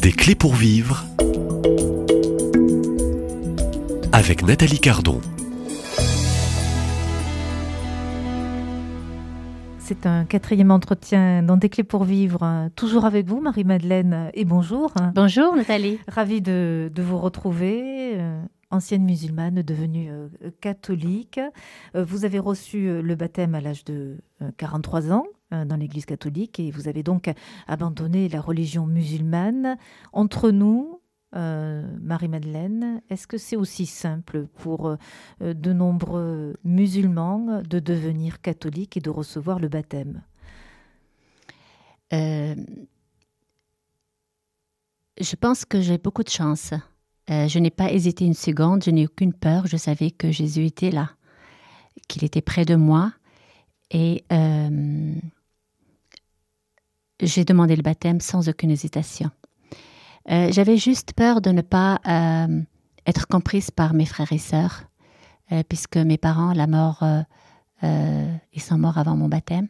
Des clés pour vivre avec Nathalie Cardon. C'est un 4e entretien dans Des clés pour vivre, toujours avec vous Marie-Madeleine, et bonjour. Bonjour Nathalie. Ravie de vous retrouver, ancienne musulmane devenue catholique. Vous avez reçu le baptême à l'âge de 43 ans dans l'église catholique et vous avez donc abandonné la religion musulmane. Entre nous, Marie-Madeleine, est-ce que c'est aussi simple pour de nombreux musulmans de devenir catholiques et de recevoir le baptême ? Je pense que j'ai beaucoup de chance. Je n'ai pas hésité une seconde, je n'ai aucune peur. Je savais que Jésus était là, qu'il était près de moi. Et j'ai demandé le baptême sans aucune hésitation. J'avais juste peur de ne pas être comprise par mes frères et sœurs, puisque mes parents, ils sont morts avant mon baptême.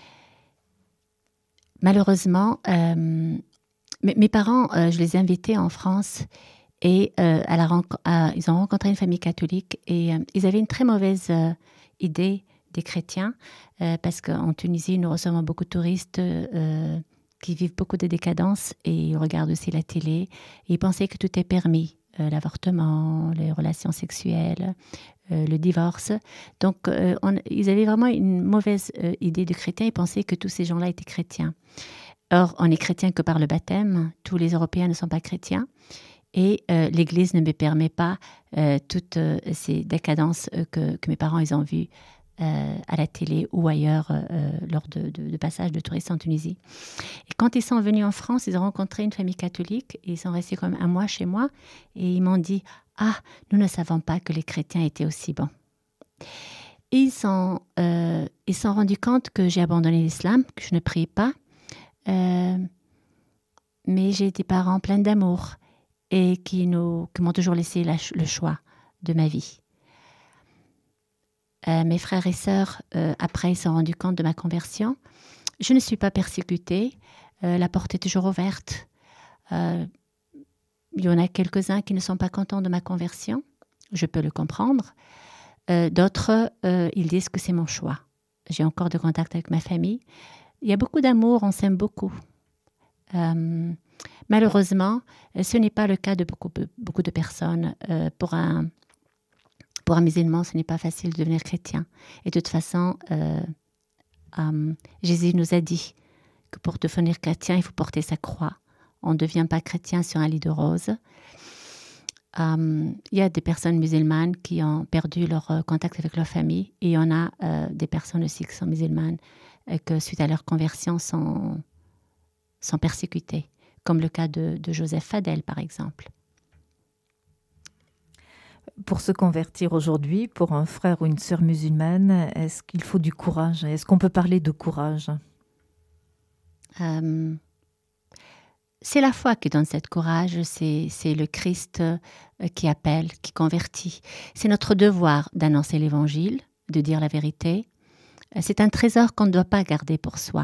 Malheureusement, mes parents, je les ai invités en France et ils ont rencontré une famille catholique et ils avaient une très mauvaise idée des chrétiens, parce qu'en Tunisie, nous recevons beaucoup de touristes qui vivent beaucoup de décadence et ils regardent aussi la télé. Et ils pensaient que tout est permis, l'avortement, les relations sexuelles, le divorce. Donc, ils avaient vraiment une mauvaise idée du chrétien. Ils pensaient que tous ces gens-là étaient chrétiens. Or, on est chrétien que par le baptême. Tous les Européens ne sont pas chrétiens. Et l'Église ne me permet pas toutes ces décadences que mes parents ils ont vues à la télé ou ailleurs lors de passages de touristes en Tunisie. Et quand ils sont venus en France, ils ont rencontré une famille catholique et ils sont restés comme un mois chez moi et ils m'ont dit « Ah, nous ne savons pas que les chrétiens étaient aussi bons ». Ils se sont rendus compte que j'ai abandonné l'islam, que je ne priais pas, mais j'ai des parents pleins d'amour et qui m'ont toujours laissé le choix de ma vie. Mes frères et sœurs, après, ils se sont rendus compte de ma conversion. Je ne suis pas persécutée. La porte est toujours ouverte. Il y en a quelques-uns qui ne sont pas contents de ma conversion. Je peux le comprendre. D'autres, ils disent que c'est mon choix. J'ai encore de contact avec ma famille. Il y a beaucoup d'amour, on s'aime beaucoup. Malheureusement, ce n'est pas le cas de beaucoup de personnes. Pour un musulman, ce n'est pas facile de devenir chrétien. Et de toute façon, Jésus nous a dit que pour devenir chrétien, il faut porter sa croix. On ne devient pas chrétien sur un lit de roses. Il y a des personnes musulmanes qui ont perdu leur contact avec leur famille. Et il y en a des personnes aussi qui sont musulmanes que suite à leur conversion sont persécutées. Comme le cas de Joseph Fadel, par exemple. Pour se convertir aujourd'hui, pour un frère ou une sœur musulmane, est-ce qu'il faut du courage ? Est-ce qu'on peut parler de courage ? C'est la foi qui donne ce courage, c'est le Christ qui appelle, qui convertit. C'est notre devoir d'annoncer l'évangile, de dire la vérité. C'est un trésor qu'on ne doit pas garder pour soi.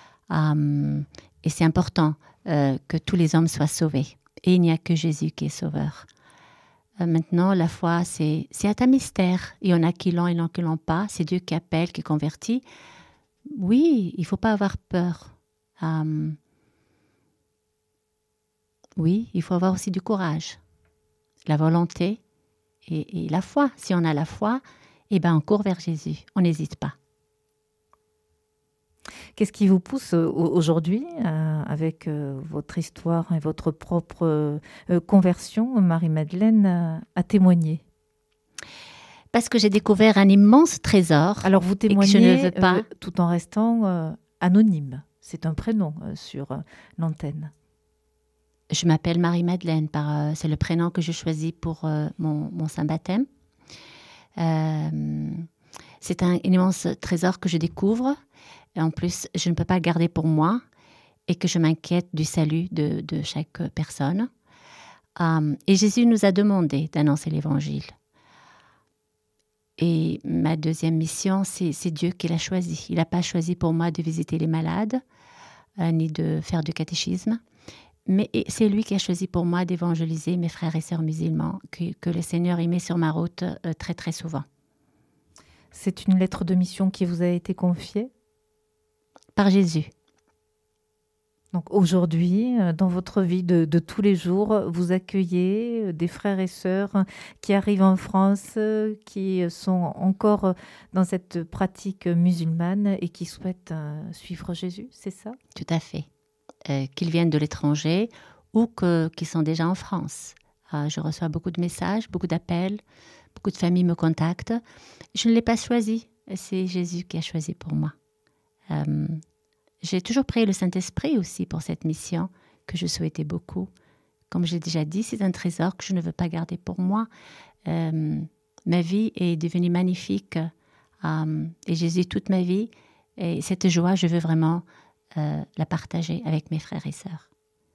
Et c'est important que tous les hommes soient sauvés. Et il n'y a que Jésus qui est sauveur. Maintenant, la foi, c'est un mystère. Il y en a qui l'ont, il y en a qui l'ont pas. C'est Dieu qui appelle, qui convertit. Oui, il ne faut pas avoir peur. Oui, il faut avoir aussi du courage, la volonté et la foi. Si on a la foi, eh ben on court vers Jésus. On n'hésite pas. Qu'est-ce qui vous pousse aujourd'hui, avec votre histoire et votre propre conversion, Marie-Madeleine, à témoigner ? Parce que j'ai découvert un immense trésor. Alors vous témoignez je ne veux pas... tout en restant anonyme. C'est un prénom sur l'antenne. Je m'appelle Marie-Madeleine, c'est le prénom que je choisis pour mon saint baptême. C'est un immense trésor que je découvre. Et en plus, je ne peux pas le garder pour moi et que je m'inquiète du salut de chaque personne. Et Jésus nous a demandé d'annoncer l'évangile. Et ma deuxième mission, c'est Dieu qui l'a choisi. Il n'a pas choisi pour moi de visiter les malades, ni de faire du catéchisme. Mais c'est lui qui a choisi pour moi d'évangéliser mes frères et sœurs musulmans, que le Seigneur y met sur ma route très très souvent. C'est une lettre de mission qui vous a été confiée? Par Jésus. Donc aujourd'hui, dans votre vie de tous les jours, vous accueillez des frères et sœurs qui arrivent en France, qui sont encore dans cette pratique musulmane et qui souhaitent suivre Jésus, c'est ça? Tout à fait. Qu'ils viennent de l'étranger ou qu'ils sont déjà en France. Je reçois beaucoup de messages, beaucoup d'appels, beaucoup de familles me contactent. Je ne l'ai pas choisi, c'est Jésus qui a choisi pour moi. J'ai toujours prié le Saint-Esprit aussi pour cette mission que je souhaitais beaucoup. Comme j'ai déjà dit, c'est un trésor que je ne veux pas garder pour moi. Ma vie est devenue magnifique et Jésus toute ma vie. Et cette joie, je veux vraiment la partager avec mes frères et sœurs.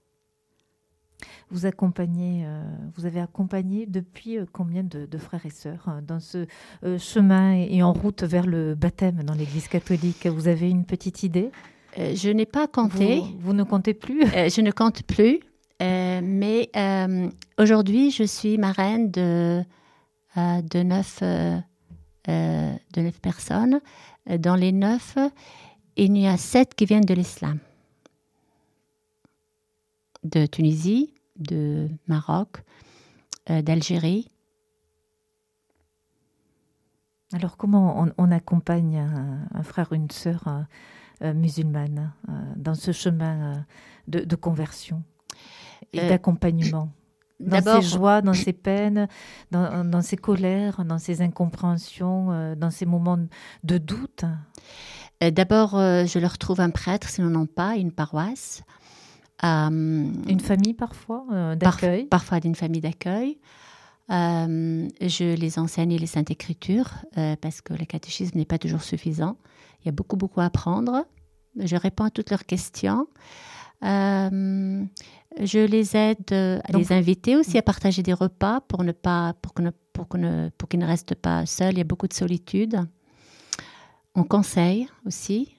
Vous avez accompagné depuis combien de frères et sœurs dans ce chemin et en route vers le baptême dans l'Église catholique? Vous avez une petite idée? Je n'ai pas compté. Vous ne comptez plus? Je ne compte plus. Mais aujourd'hui, je suis marraine de 9 personnes. Dans les 9, il y a 7 qui viennent de l'islam. De Tunisie, de Maroc, d'Algérie. Alors comment on accompagne un frère ou une sœur musulmane dans ce chemin de conversion et d'accompagnement? Dans ses joies, dans ses peines, dans ses colères, dans ses incompréhensions, dans ses moments de doute? D'abord, je leur trouve un prêtre, s'ils n'en ont pas, une paroisse. Une famille parfois d'accueil? Parfois d'une famille d'accueil. Je les enseigne les Saintes Écritures parce que le catéchisme n'est pas toujours suffisant. Il y a beaucoup, beaucoup à apprendre. Je réponds à toutes leurs questions. Je les aide à les inviter aussi à partager des repas pour qu'ils ne restent pas seuls. Il y a beaucoup de solitude. On conseille aussi.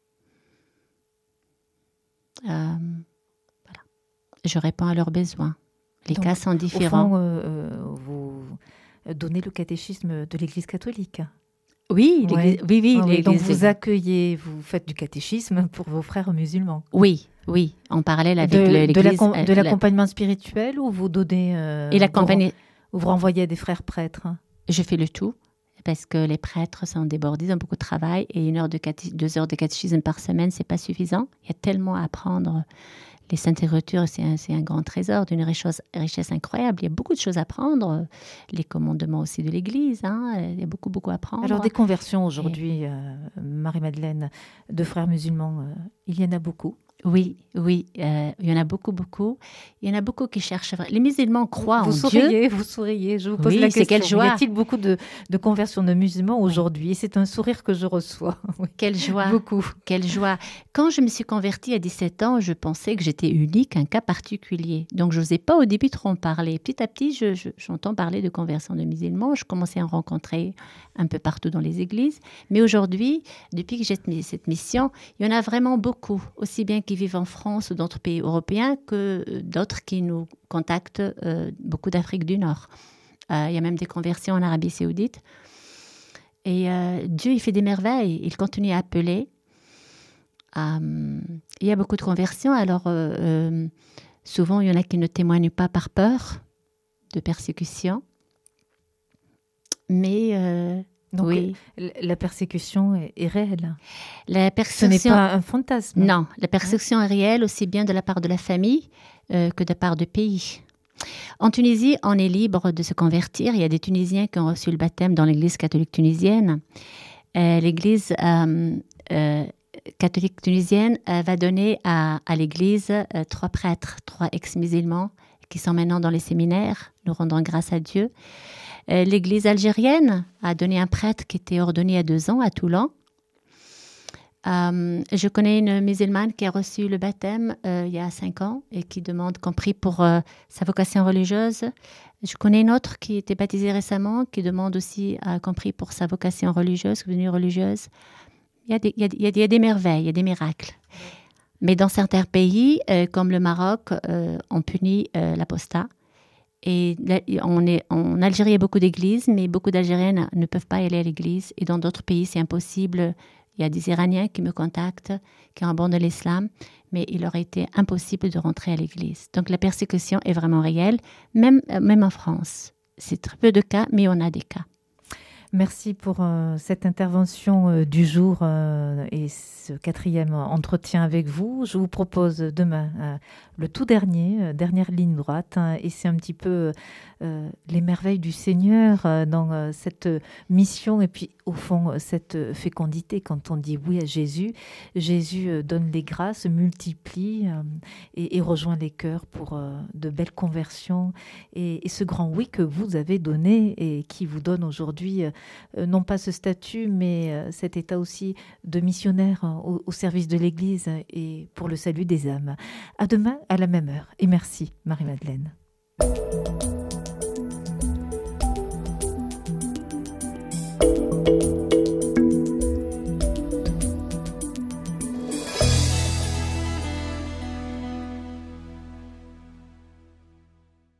Voilà. Je réponds à leurs besoins. Les cas sont différents. Au fond, vous donnez le catéchisme de l'Église catholique? Oui, l'Église. Donc vous accueillez, vous faites du catéchisme pour vos frères musulmans? Oui, en parallèle avec l'Église. De l'accompagnement spirituel ou vous donnez... vous renvoyez à des frères prêtres? Je fais le tout, parce que les prêtres sont débordés, ils ont beaucoup de travail, et 2 heures de catéchisme par semaine, ce n'est pas suffisant. Il y a tellement à apprendre. Les Saintes Écritures, c'est un grand trésor d'une richesse incroyable. Il y a beaucoup de choses à apprendre. Les commandements aussi de l'Église, il y a beaucoup, beaucoup à apprendre. Alors, des conversions aujourd'hui, Marie-Madeleine, de frères musulmans, il y en a beaucoup? Oui, il y en a beaucoup, beaucoup. Il y en a beaucoup qui cherchent... Les musulmans croient en Dieu. Vous souriez, je vous pose la question. Quelle joie. Y a-t-il beaucoup de conversions de musulmans aujourd'hui? Et c'est un sourire que je reçois. Oui. Quelle joie. Beaucoup. Quelle joie. Quand je me suis convertie à 17 ans, je pensais que j'étais unique, un cas particulier. Donc, je n'osais pas au début trop en parler. Petit à petit, j'entends parler de conversion de musulmans. Je commençais à en rencontrer un peu partout dans les églises. Mais aujourd'hui, depuis que j'ai cette mission, il y en a vraiment beaucoup. Aussi bien qui vivent en France ou d'autres pays européens que d'autres qui nous contactent, beaucoup d'Afrique du Nord. Il y a même des conversions en Arabie Saoudite. Et Dieu, il fait des merveilles. Il continue à appeler. Il y a beaucoup de conversions. Alors, souvent, il y en a qui ne témoignent pas par peur de persécution. Mais... Donc, oui. La persécution est réelle. Ce n'est pas un fantasme. Non, la persécution est réelle aussi bien de la part de la famille que de la part du pays. En Tunisie, on est libre de se convertir. Il y a des Tunisiens qui ont reçu le baptême dans l'Église catholique tunisienne. L'Église catholique tunisienne va donner à l'Église 3 prêtres, 3 ex-musulmans qui sont maintenant dans les séminaires. Nous rendons grâce à Dieu. L'Église algérienne a donné un prêtre qui était ordonné il y a 2 ans à Toulon. Je connais une musulmane qui a reçu le baptême il y a 5 ans et qui demande qu'on prie pour sa vocation religieuse. Je connais une autre qui était baptisée récemment qui demande aussi qu'on prie pour sa vocation religieuse, devenue religieuse. Il y a des merveilles, il y a des miracles. Mais dans certains pays, comme le Maroc, on punit l'apostat. Et en Algérie, il y a beaucoup d'églises, mais beaucoup d'Algériens ne peuvent pas y aller à l'église. Et dans d'autres pays, c'est impossible. Il y a des Iraniens qui me contactent, qui ont abandonné l'islam, mais il leur a été impossible de rentrer à l'église. Donc la persécution est vraiment réelle, même en France. C'est très peu de cas, mais on a des cas. Merci pour cette intervention du jour et ce 4e entretien avec vous. Je vous propose demain le tout dernière ligne droite, et c'est un petit peu les merveilles du Seigneur dans cette mission et puis au fond cette fécondité. Quand on dit oui à Jésus, Jésus donne les grâces, multiplie et rejoint les cœurs pour de belles conversions et ce grand oui que vous avez donné et qui vous donne aujourd'hui non pas ce statut, mais cet état aussi de missionnaire au service de l'Église et pour le salut des âmes. À demain, à la même heure. Et merci, Marie-Madeleine.